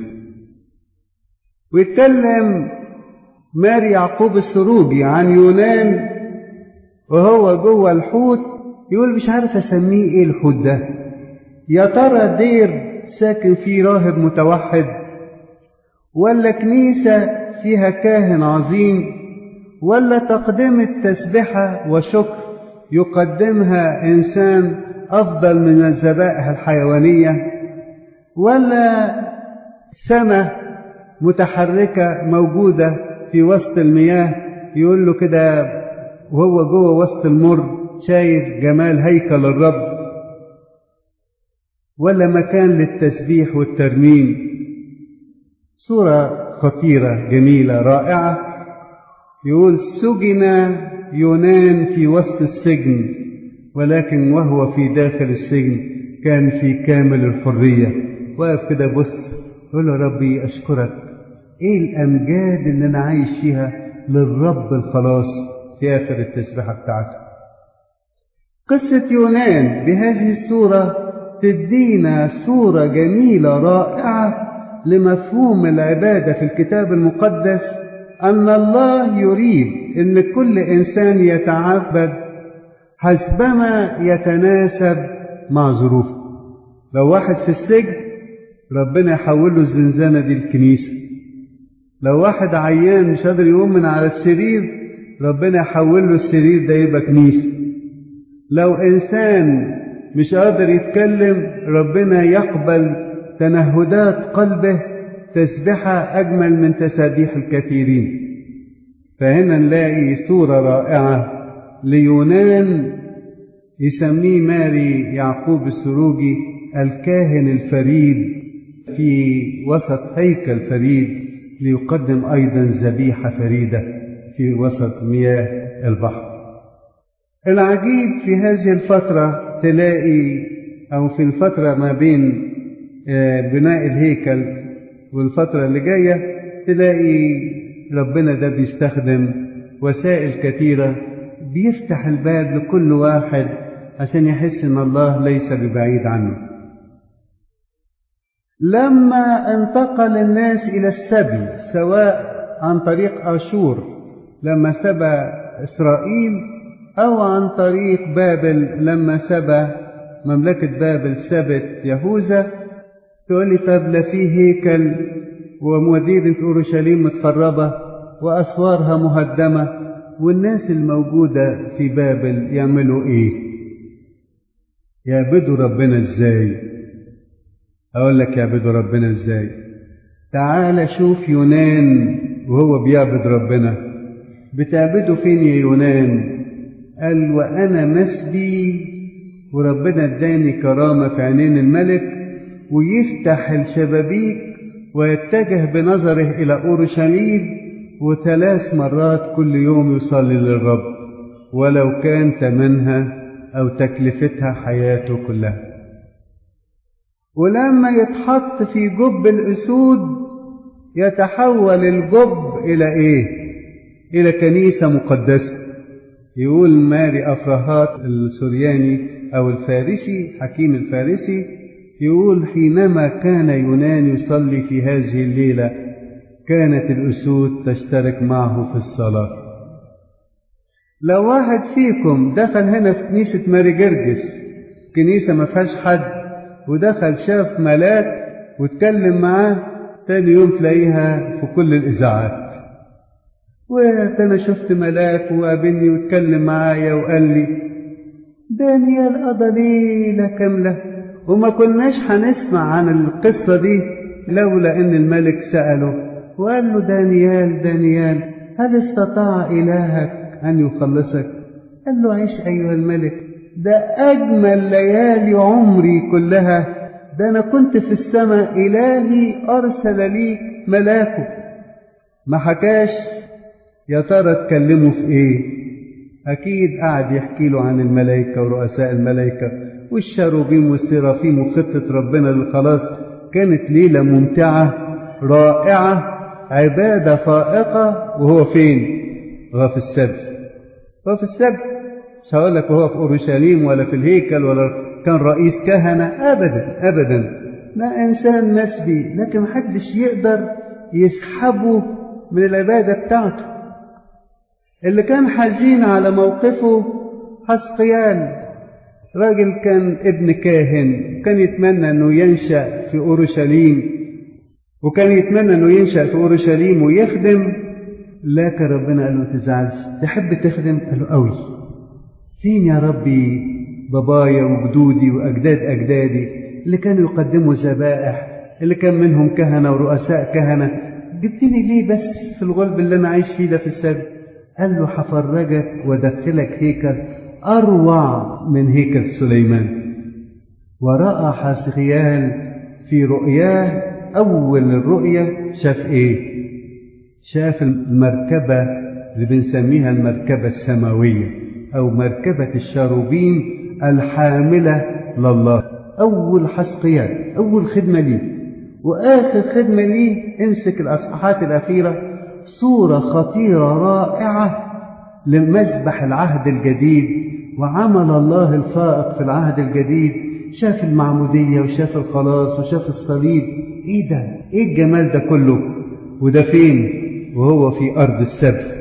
[SPEAKER 1] ويتكلم ماري يعقوب السروجي عن يونان وهو جوه الحوت، يقول مش عارف أسميه إيه الحوت ده، يا ترى دير ساكن فيه راهب متوحد، ولا كنيسة فيها كاهن عظيم، ولا تقدمة تسبحة وشكر يقدمها إنسان أفضل من الذبائح الحيوانية، ولا سماء متحركة موجودة في وسط المياه يقول له كده وهو جوه وسط المر شايف جمال هيكل الرب، ولا مكان للتسبيح والترنيم. صورة خطيرة جميلة رائعة. يقول سجن يونان في وسط السجن، ولكن وهو في داخل السجن كان في كامل الحرية. واقف كده بص يقول له ربي أشكرك، إيه الأمجاد اللي أنا عايش فيها للرب الخلاص في آخر التسبيحة بتاعته. قصة يونان بهذه الصورة تدينا صورة جميلة رائعة لمفهوم العبادة في الكتاب المقدس، أن الله يريد أن كل إنسان يتعبد حسبما يتناسب مع ظروفه. لو واحد في السجن ربنا يحول له الزنزانة دي الكنيسة، لو واحد عيان مش قادر يقوم من على السرير ربنا يحول له السرير ده يبقى كنيسة، لو إنسان مش قادر يتكلم ربنا يقبل تنهدات قلبه تسبحة أجمل من تسابيح الكثيرين. فهنا نلاقي صورة رائعة ليونان يسميه ماري يعقوب السروجي الكاهن الفريد في وسط هيكل فريد، ليقدم أيضا ذبيحة فريدة في وسط مياه البحر. العجيب في هذه الفترة تلاقي أو في الفترة ما بين بناء الهيكل والفترة اللي جاية تلاقي ربنا ده بيستخدم وسائل كثيرة، بيفتح الباب لكل واحد عشان يحس ان الله ليس ببعيد عنه. لما انتقل الناس الى السبي سواء عن طريق اشور لما سبى اسرائيل او عن طريق بابل لما سبى مملكة بابل سبت يهوذا، تقول لي طب لا في هيكل ومدينة أورشليم متخربة وأسوارها مهدمة، والناس الموجودة في بابل يعملوا إيه؟ يعبدوا ربنا إزاي؟ أقول لك يعبدوا ربنا إزاي؟ تعال شوف يونان وهو بيعبد ربنا. بتعبده فين يا يونان؟ قال وأنا مسبي وربنا اداني كرامة في عينين الملك، ويفتح الشبابيك ويتجه بنظره إلى أورشليم، وثلاث مرات كل يوم يصلي للرب ولو كان ثمنها أو تكلفتها حياته كلها. ولما يتحط في جب الأسود يتحول الجب إلى إيه؟ إلى كنيسة مقدسة. يقول ماري أفراهات السورياني أو الفارسي، حكيم الفارسي، يقول حينما كان يونان يصلي في هذه الليلة كانت الأسود تشترك معه في الصلاة. لو واحد فيكم دخل هنا في كنيسة ماري جرجس، كنيسة ما فيهاش حد، ودخل شاف ملاك واتكلم معاه، تاني يوم تلاقيها في كل الإذاعات. وأنا شفت ملاك وقابلني واتكلم معايا وقال لي دانيال قضى ليلة كاملة، وما كناش هنسمع عن القصة دي لولا أن الملك سأله وقال له دانيال دانيال هل استطاع إلهك أن يخلصك؟ قال له عيش أيها الملك، ده أجمل ليالي عمري كلها، ده أنا كنت في السماء إلهي أرسل لي ملاكه. ما حكاش يا ترى اتكلموا في إيه؟ أكيد قاعد يحكي له عن الملائكة ورؤساء الملائكة والشاروبيم والسرافيم وخطة ربنا للخلاص. كانت ليلة ممتعة رائعة، عبادة فائقة. وهو فين؟ وهو في السبت. هو في السبت، مش هقول لك وهو في أورشليم ولا في الهيكل ولا كان رئيس كهنة، أبدا أبدا، لا إنسان مسبي، لكن محدش يقدر يسحبه من العبادة بتاعته. اللي كان حزين على موقفه حسقيال، راجل كان ابن كاهن، كان يتمنى أنه ينشأ في أورشليم، وكان يتمنى أنه ينشأ في أورشليم ويخدم، لكن ربنا قال له تزعلش، تحب تخدم؟ قال له قوي. فين يا ربي بابايا وجدودي وأجداد أجدادي اللي كانوا يقدموا ذبائح، اللي كان منهم كهنة ورؤساء كهنة، جبتني ليه بس في الغلب اللي أنا عايش فيه ده في السبت؟ قال له حفرجك ودخلك هيكل أروع من هيكل سليمان. ورأى حسقيال في رؤياه، أول الرؤية شاف إيه؟ شاف المركبة اللي بنسميها المركبة السماوية أو مركبة الشاروبيم الحاملة لله. أول حسقيال، أول خدمة ليه وآخر خدمة ليه، امسك الأصحاحات الأخيرة، صورة خطيرة رائعة لمذبح العهد الجديد وعمل الله الفائق في العهد الجديد. شاف المعمودية وشاف الخلاص وشاف الصليب. إيه ده؟ إيه الجمال ده كله؟ وده فين؟ وهو في أرض السبت.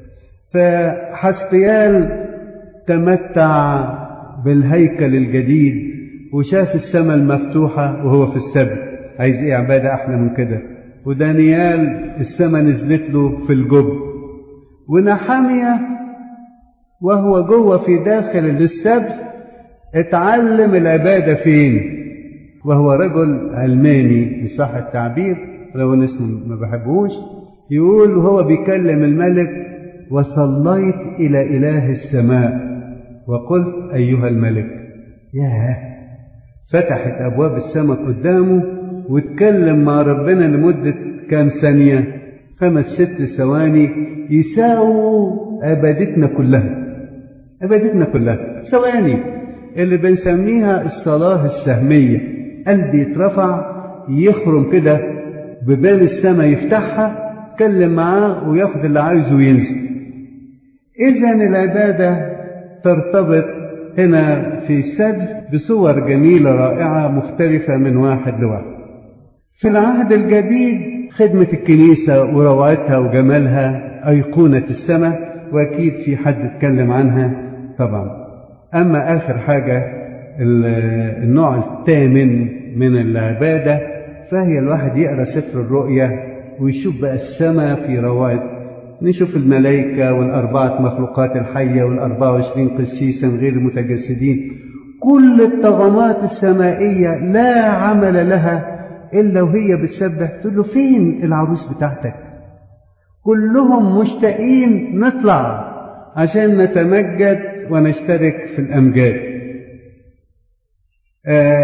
[SPEAKER 1] فحسقيال تمتع بالهيكل الجديد وشاف السماء المفتوحة وهو في السبت. عايز إيه عبادة أحلى من كده؟ ودانيال السماء نزلت له في الجب. ونحمية وهو جوه في داخل السبت اتعلم العبادة فين؟ وهو رجل علماني صح التعبير، لو نسمع ما بحبوش، يقول وهو بيكلم الملك وصليت إلى إله السماء وقلت أيها الملك. ياه، فتحت أبواب السماء قدامه واتكلم مع ربنا لمدة كام ثانية؟ خمس ست ثواني يساووا عبادتنا كلها. عبادتنا كلها ثواني اللي بنسميها الصلاة السهمية. قلبي يترفع يخرم كده، ببان السماء يفتحها، يتكلم معاه وياخد اللي عايزه وينزل. إذن العبادة ترتبط هنا في السبت بصور جميلة رائعة مختلفة من واحد لواحد. في العهد الجديد خدمة الكنيسة وروعتها وجمالها أيقونة السماء، وأكيد في حد اتكلم عنها طبعا. أما آخر حاجة النوع الثامن من العبادة، فهي الواحد يقرأ سفر الرؤيا ويشوف بقى السماء في روعة. نشوف الملائكة والأربعة مخلوقات الحية والأربعة وعشرين قسيسا غير المتجسدين، كل الطغمات السمائية لا عمل لها إلا وهي بتسبح. تقول له فين العروس بتاعتك؟ كلهم مشتاقين نطلع عشان نتمجد ونشترك في الأمجاد.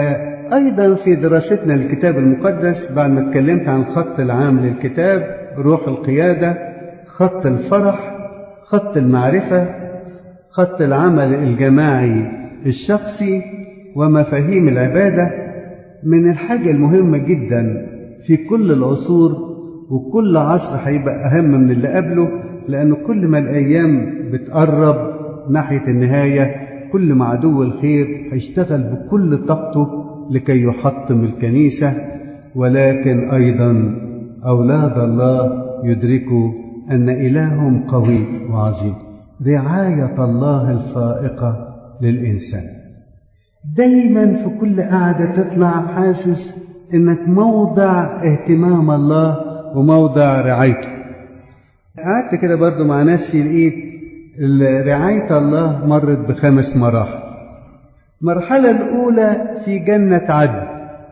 [SPEAKER 1] أيضا في دراستنا للكتاب المقدس بعد ما اتكلمت عن الخط العام للكتاب، روح القيادة، خط الفرح، خط المعرفة، خط العمل الجماعي الشخصي، ومفاهيم العبادة، من الحاجة المهمة جدا في كل العصور، وكل عصر هيبقى أهم من اللي قبله، لأنه كل ما الأيام بتقرب ناحية النهاية كل ما عدو الخير هيشتغل بكل طاقته لكي يحطم الكنيسة. ولكن أيضا أولاد الله يدركوا أن إلههم قوي وعظيم، رعاية الله الفائقة للإنسان. دايما في كل قعدة تطلع حاسس إنك موضع اهتمام الله وموضع رعايته. قعدت كده برضو مع نفسي، لقيت رعاية الله مرت بخمس مراحل. المرحلة الأولى في جنة عدن،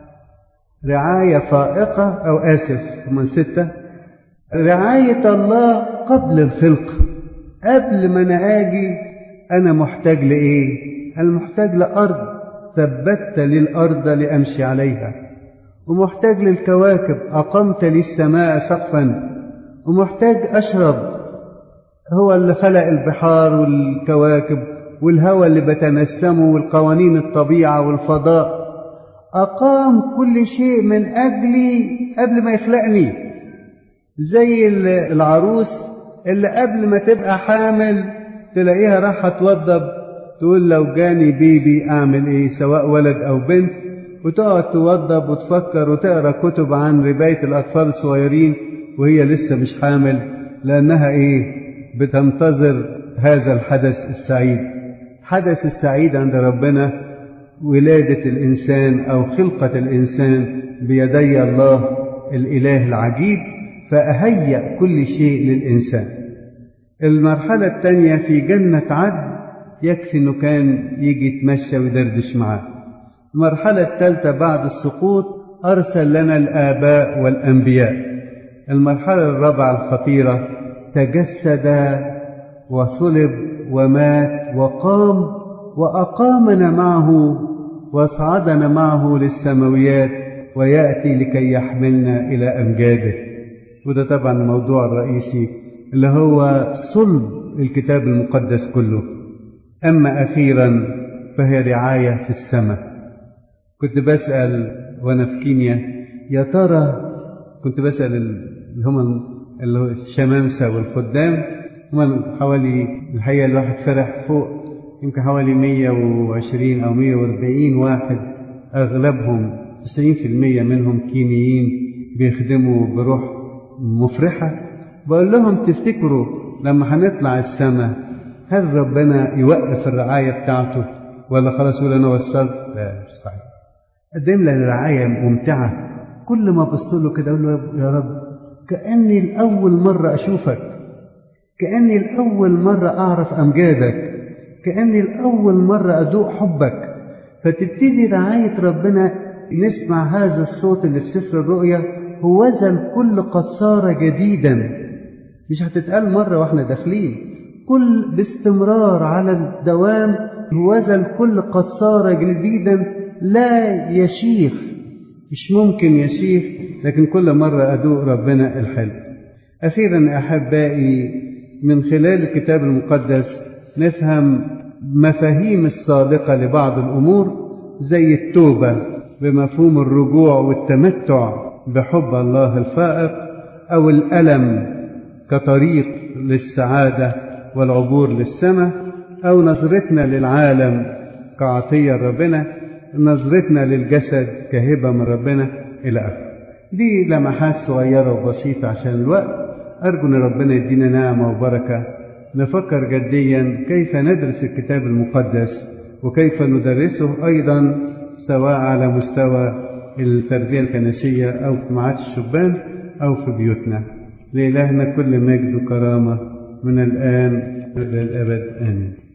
[SPEAKER 1] رعاية فائقة، أو آسف من ستة، رعاية الله قبل الخلق. قبل ما أنا آجي أنا محتاج لإيه؟ أنا محتاج لأرض، ثبتت للأرض لأمشي عليها، ومحتاج للكواكب، أقمت للسماء سقفا، ومحتاج أشرب، هو اللي خلق البحار والكواكب والهواء اللي بتنسمه والقوانين الطبيعة والفضاء، أقام كل شيء من أجلي قبل ما يخلقني. زي العروس اللي قبل ما تبقى حامل تلاقيها راح توضب، تقول لو جاني بيبي أعمل إيه، سواء ولد أو بنت، وتقعد توضب وتفكر وتقرأ كتب عن رباية الأطفال الصغيرين وهي لسه مش حامل، لأنها إيه؟ بتنتظر هذا الحدث السعيد. حدث السعيد عند ربنا ولادة الإنسان أو خلقة الإنسان بيدي الله الإله العجيب، فأهيأ كل شيء للإنسان. المرحلة الثانية في جنة عدن، يكفي أنه كان يجي يتمشى ويدردش معاه. المرحلة الثالثة بعد السقوط أرسل لنا الآباء والأنبياء. المرحلة الرابعة الخطيرة، تجسد وصلب ومات وقام وأقامنا معه واصعدنا معه للسماويات، ويأتي لكي يحملنا إلى أمجاده. وده طبعا الموضوع الرئيسي اللي هو صلب الكتاب المقدس كله. أما أخيرا فهي رعاية في السماء. كنت بسأل وأنا في كينيا، يا ترى كنت بسأل اللي هم الشمامسة والخدام، هم حوالي الحقيقة الواحد فرح فوق يمكن حوالي مية وعشرين أو مية وأربعين واحد، أغلبهم تسعين في المية منهم كينيين بيخدموا بروح مفرحة. بقول لهم تفتكروا لما هنطلع السماء هل ربنا يوقف الرعاية بتاعته ولا خلاص يقول أنا وصلت؟ لا، مش صحيح. قدم لنا رعاية ممتعة. كل ما بص له كده أقول له يا رب كأني الأول مرة أشوفك، كأني الأول مرة أعرف أمجادك، كأني الأول مرة أدوق حبك. فتبتدي رعاية ربنا، نسمع هذا الصوت اللي في سفر الرؤيا، هوذا الكل قد صار جديدا. مش هتتقال مرة واحنا داخلين، كل باستمرار على الدوام، هوذا الكل قد صار جديدا لا يشيخ. مش ممكن يشيخ، لكن كل مرة أدوق ربنا الحلو. أخيرا أحبائي، من خلال الكتاب المقدس نفهم مفاهيم الصادقة لبعض الأمور، زي التوبة بمفهوم الرجوع والتمتع بحب الله الفائق، أو الألم كطريق للسعادة والعبور للسماء، أو نظرتنا للعالم كعطية ربنا، نظرتنا للجسد كهبة من ربنا إلى آخره. دي لمحات صغيرة وبسيطة عشان الوقت. أرجو أن ربنا يدينا نعمة وبركة نفكر جديا كيف ندرس الكتاب المقدس وكيف ندرسه أيضا، سواء على مستوى التربية الكنسية أو اجتماعات الشبان أو في بيوتنا. لإلهنا كل مجد وكرامة من الآن إلى الأبد، آمين.